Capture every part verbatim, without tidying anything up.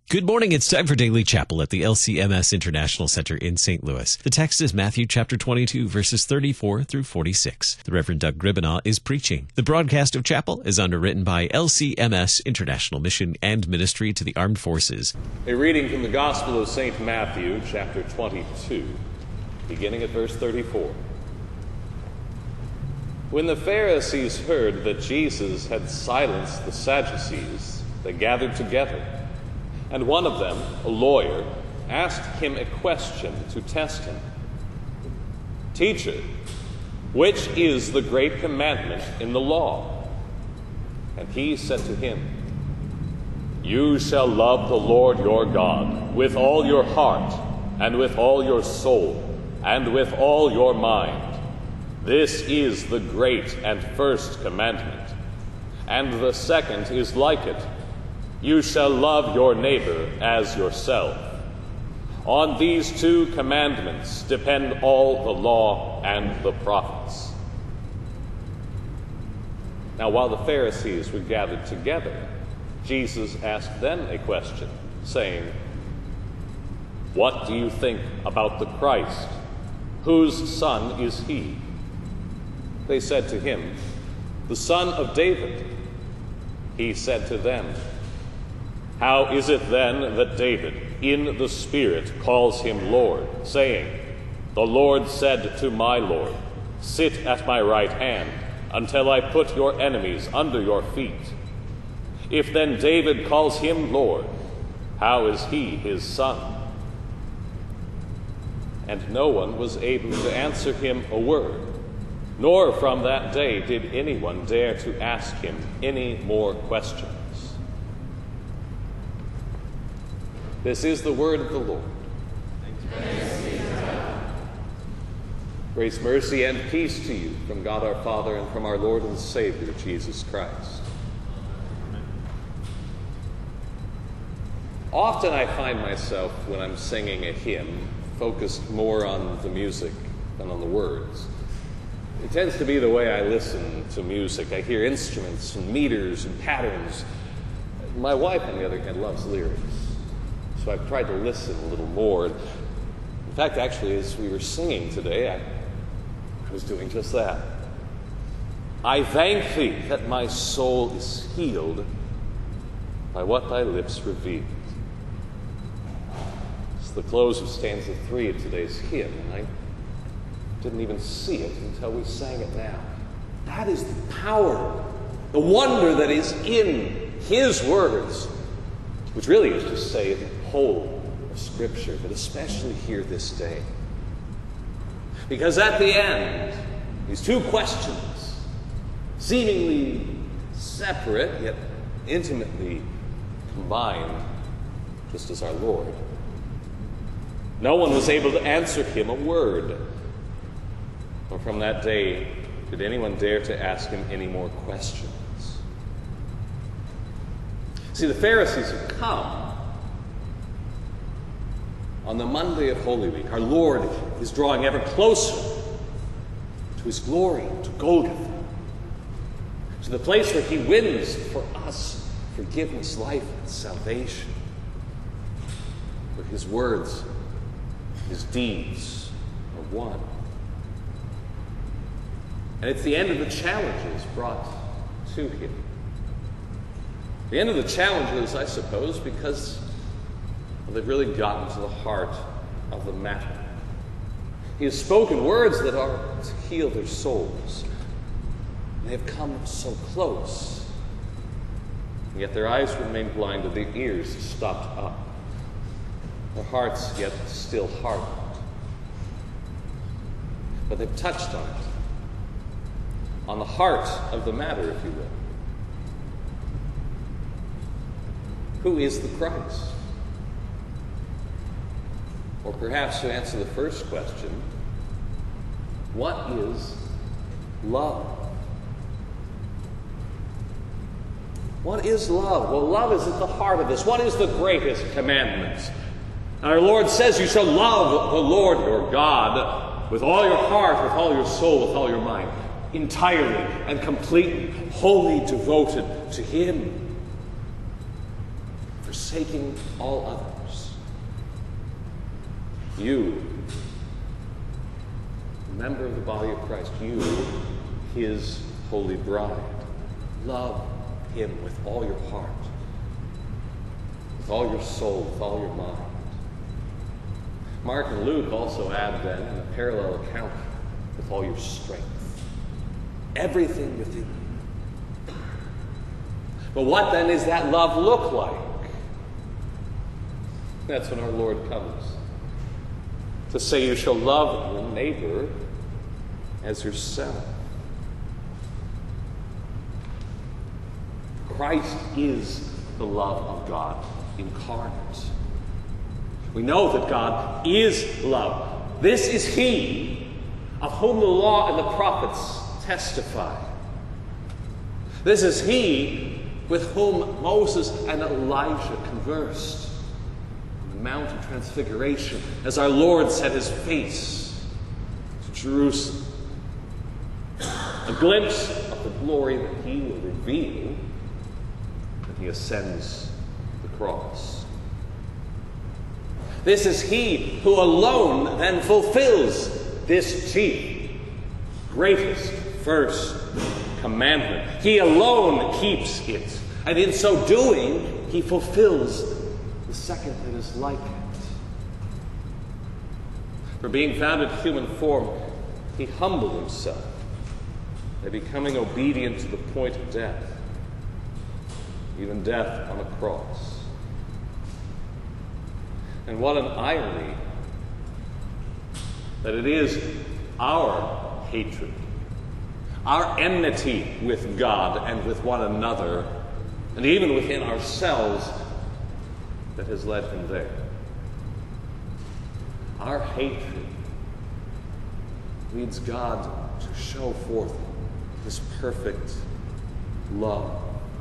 Good morning. It's time for Daily Chapel at the L C M S International Center in Saint Louis. The text is Matthew chapter twenty-two, verses thirty-four through forty-six. The Reverend Doug Gribbenaw is preaching. The broadcast of chapel is underwritten by L C M S International Mission and Ministry to the Armed Forces. A reading from the Gospel of Saint Matthew, chapter twenty-two, beginning at verse thirty-four. When the Pharisees heard that Jesus had silenced the Sadducees, they gathered together. And one of them, a lawyer, asked him a question to test him. "Teacher, which is the great commandment in the law?" And he said to him, "You shall love the Lord your God with all your heart, and with all your soul, and with all your mind. This is the great and first commandment. And the second is like it. You shall love your neighbor as yourself. On these two commandments depend all the law and the prophets." Now, while the Pharisees were gathered together, Jesus asked them a question, saying, "What do you think about the Christ? Whose son is he?" They said to him, "The son of David." He said to them, "How is it then that David, in the Spirit, calls him Lord, saying, 'The Lord said to my Lord, sit at my right hand, until I put your enemies under your feet'? If then David calls him Lord, how is he his son?" And no one was able to answer him a word, nor from that day did anyone dare to ask him any more questions. This is the word of the Lord. Thanks be to God. Grace, mercy, and peace to you from God our Father and from our Lord and Savior, Jesus Christ. Amen. Often I find myself, when I'm singing a hymn, focused more on the music than on the words. It tends to be the way I listen to music. I hear instruments and meters and patterns. My wife, on the other hand, loves lyrics. So I've tried to listen a little more. In fact, actually, as we were singing today, I, I was doing just that. "I thank thee that my soul is healed by what thy lips revealed." It's the close of stanza three of today's hymn, and I didn't even see it until we sang it now. That is the power, the wonder that is in his words, which really is to say the whole of Scripture, but especially here this day. Because at the end, these two questions, seemingly separate yet intimately combined, just as our Lord, no one was able to answer him a word. Or from that day, did anyone dare to ask him any more questions? See, the Pharisees have come on the Monday of Holy Week. Our Lord is drawing ever closer to his glory, to Golgotha, to the place where he wins for us forgiveness, life, and salvation, where his words, his deeds are one. And it's the end of the challenges brought to him. The end of the challenges, I suppose, because well, they've really gotten to the heart of the matter. He has spoken words that are to heal their souls. They have come so close, and yet their eyes remain blinded, their ears stopped up, their hearts yet still hardened. But they've touched on it, on the heart of the matter, if you will. Who is the Christ? Or perhaps to answer the first question, what is love? What is love? Well, love is at the heart of this. What is the greatest commandment? Our Lord says you shall love the Lord your God with all your heart, with all your soul, with all your mind, entirely and completely, wholly devoted to him. forsaking all others. You, member of the body of Christ, you, his holy bride, love him with all your heart, with all your soul, with all your mind. Mark and Luke also add then in a parallel account, with all your strength. Everything within you. But what then does that love look like? That's when our Lord comes to say you shall love your neighbor as yourself. Christ is the love of God incarnate. We know that God is love. This is He of whom the law and the prophets testify. This is He with whom Moses and Elijah conversed on the Mount of Transfiguration as our Lord set his face to Jerusalem. A glimpse of the glory that He will reveal when He ascends the cross. This is He who alone then fulfills this chief, greatest, first commandment. He alone keeps it. And in so doing, He fulfills the second that is like it. For being found in human form, He humbled Himself by becoming obedient to the point of death, even death on a cross. And what an irony that it is our hatred, our enmity with God and with one another, and even within ourselves, that has led Him there. Our hatred leads God to show forth His perfect love.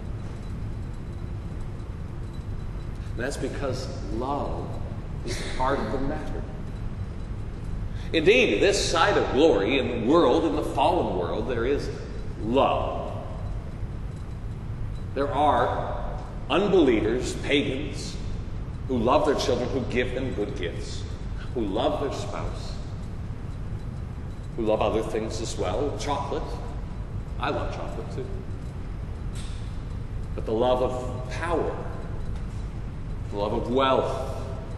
And that's because love is the heart of the matter. Indeed, this side of glory in the world, in the fallen world, there is love. There are unbelievers, pagans, who love their children, who give them good gifts, who love their spouse, who love other things as well. Chocolate. I love chocolate too. But the love of power, the love of wealth,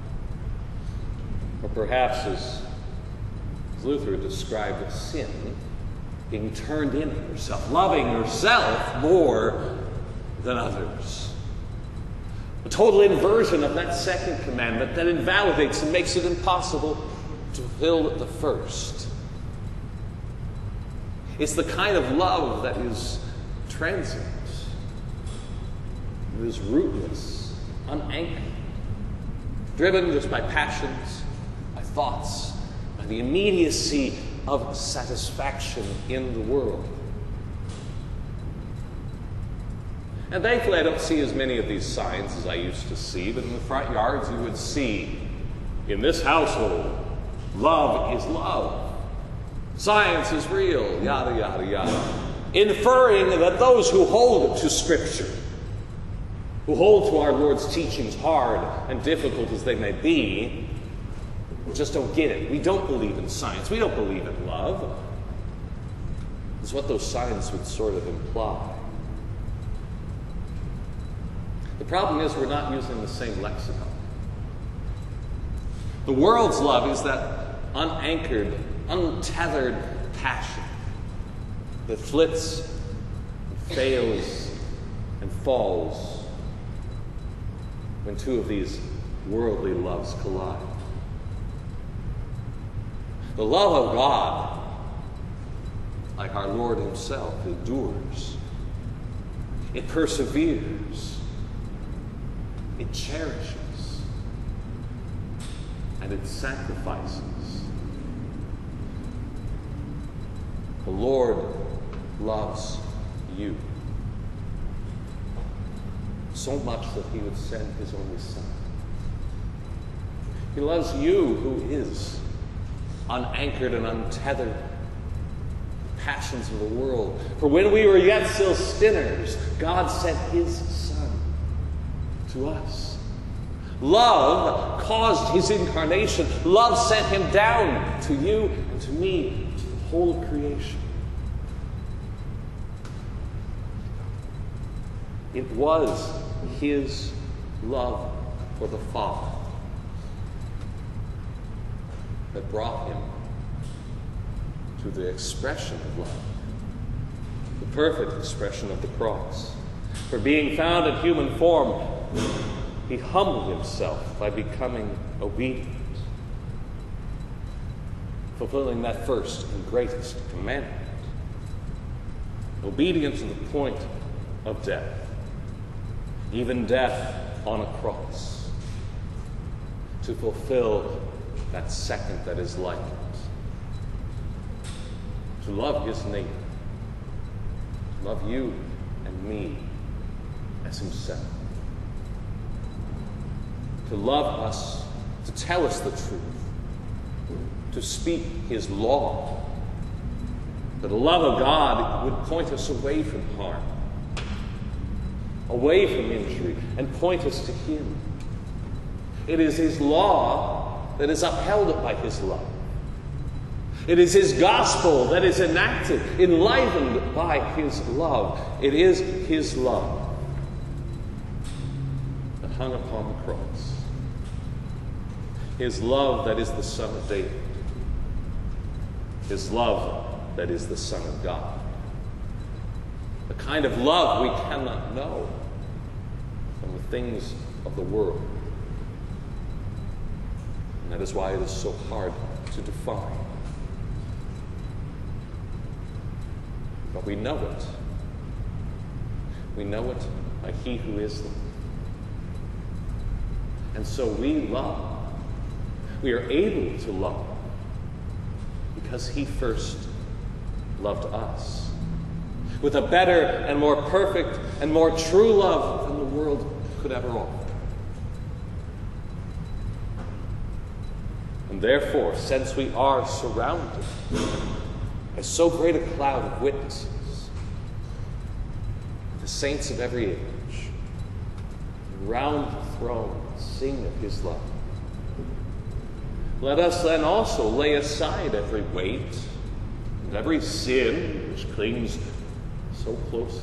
or perhaps as Luther described sin, being turned in on herself, loving herself more than others. A total inversion of that second commandment that invalidates and makes it impossible to fulfill the first. It's the kind of love that is transient, it is rootless, unanchored, driven just by passions, by thoughts, by the immediacy of satisfaction in the world. And thankfully, I don't see as many of these signs as I used to see, but in the front yards you would see, in this household, love is love. Science is real, yada, yada, yada. Inferring that those who hold to Scripture, who hold to our Lord's teachings, hard and difficult as they may be, just don't get it. We don't believe in science. We don't believe in love. It's what those signs would sort of imply. The problem is we're not using the same lexicon. The world's love is that unanchored, untethered passion that flits, and fails, and falls when two of these worldly loves collide. The love of God, like our Lord Himself, endures. It perseveres. It cherishes. And it sacrifices. The Lord loves you so much that He would send His only Son. He loves you who is unanchored and untethered passions of the world. For when we were yet still sinners, God sent His Son to us. Love caused his incarnation. Love sent him down to you and to me, to the whole of creation. It was his love for the Father that brought him to the expression of love, the perfect expression of the cross. For being found in human form, he humbled himself by becoming obedient, fulfilling that first and greatest commandment. Obedient to the point of death, even death on a cross, to fulfill that second that is like it. To love his neighbor, to love you and me as himself. To love us, to tell us the truth, to speak his law. That the love of God would point us away from harm, away from injury, and point us to him. It is his law that is upheld by his love. It is his gospel that is enacted, enlivened by his love. It is his love that hung upon the cross. His love that is the Son of David. His love that is the Son of God. The kind of love we cannot know from the things of the world. And that is why it is so hard to define. But we know it. We know it by he who is love. And so we love. We are able to love because he first loved us with a better and more perfect and more true love than the world could ever offer. And therefore, since we are surrounded by so great a cloud of witnesses, the saints of every age, around the throne sing of his love. Let us then also lay aside every weight and every sin which clings so closely.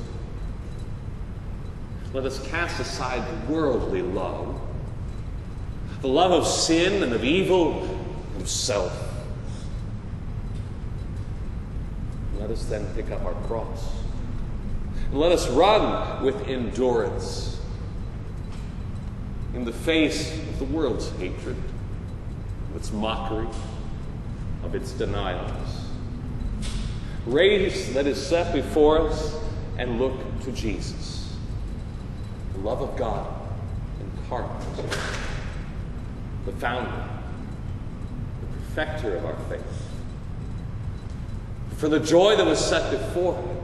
Let us cast aside the worldly love, the love of sin and of evil and self. Let us then pick up our cross. And let us run with endurance in the face of the world's hatred, of its mockery, of its denials. Race that is set before us and look to Jesus, the love of God incarnate, the founder, the perfecter of our faith. For the joy that was set before him,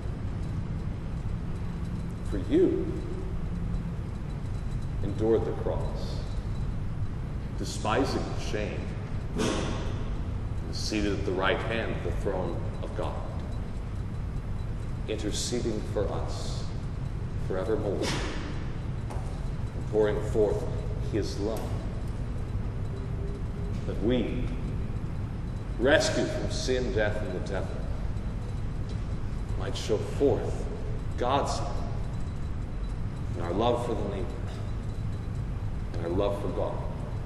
for you, endured the cross, despising the shame, and seated at the right hand of the throne of God, interceding for us forevermore, and pouring forth his love, that we, rescued from sin, death, and the devil, might show forth God's love, and our love for the neighbor, and our love for God,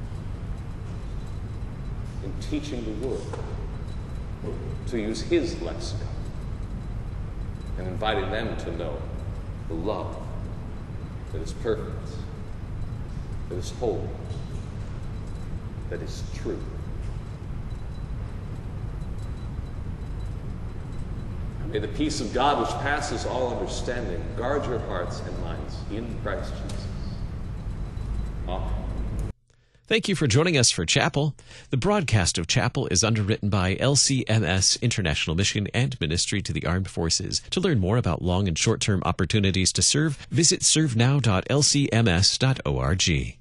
in teaching the world to use his lexicon, and inviting them to know the love that is perfect, that is holy, that is true. May the peace of God, which passes all understanding, guard your hearts and minds in Christ Jesus. Amen. Thank you for joining us for Chapel. The broadcast of Chapel is underwritten by L C M S International Mission and Ministry to the Armed Forces. To learn more about long and short-term opportunities to serve, visit serve now dot l c m s dot org.